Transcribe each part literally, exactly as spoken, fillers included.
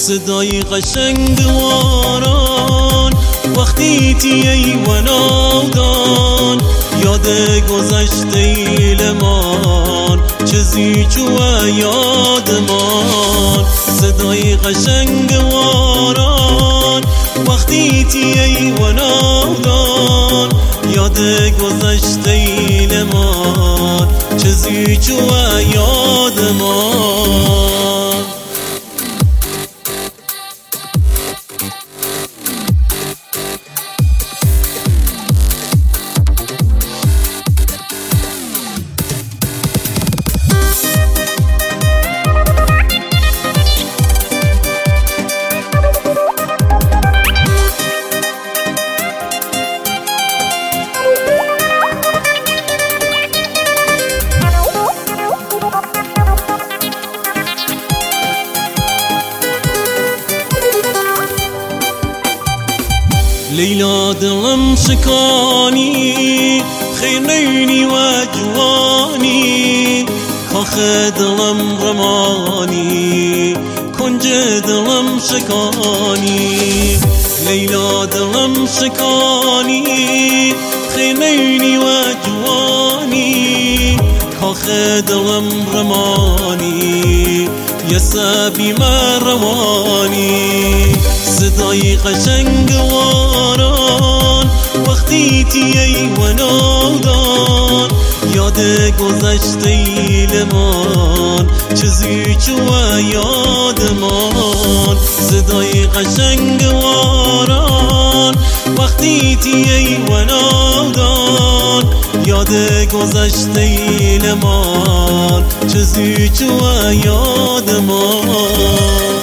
صدای قشنگ باران وقتی تیهی و نادان یاد گذشته لمان چیزی چوه یادمان صدای قشنگ باران وقتی تیهی و نادان یاد گذشته لمان چیزی چوه یادمان لیلا دلم شکانی خیرنینی و جوانی کاخ دلم رمانی کنج دلم شکانی لیلا دلم شکانی خیرنینی و جوانی کاخ دلم رمانی یه سبی روانی صدای قشنگ واران وقتی تیهی و نادان یاد گذشته لمان چیزی چوه یادمان صدای قشنگ واران وقتی تیهی و نادان یاد گذشته لمان چیزی چوه یادمان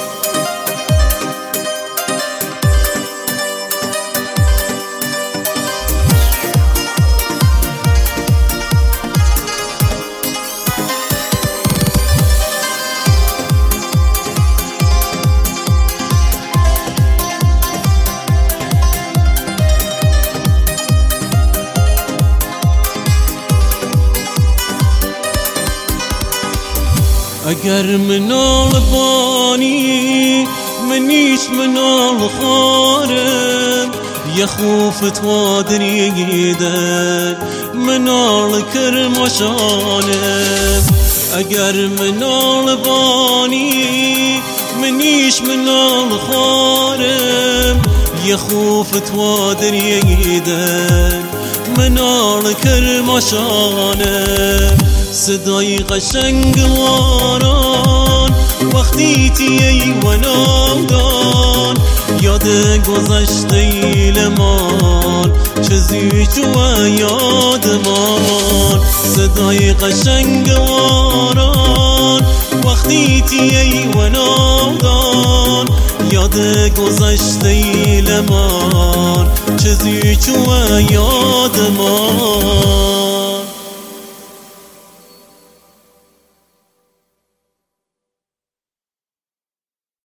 اگر منال بانی منیش منال خارم یه خوفت وادریده منال کرماشانم اگر منال بانی منیش منال خارم یه خوفت وادریده منال کرماشانم صدای قشنگ واران وقتی تیهی و نادان یاد گذشته لمان چیزی چوه یادمان صدای قشنگ واران وقتی تیهی و نادان یاد گذشته لمان چیزی چوه یادمان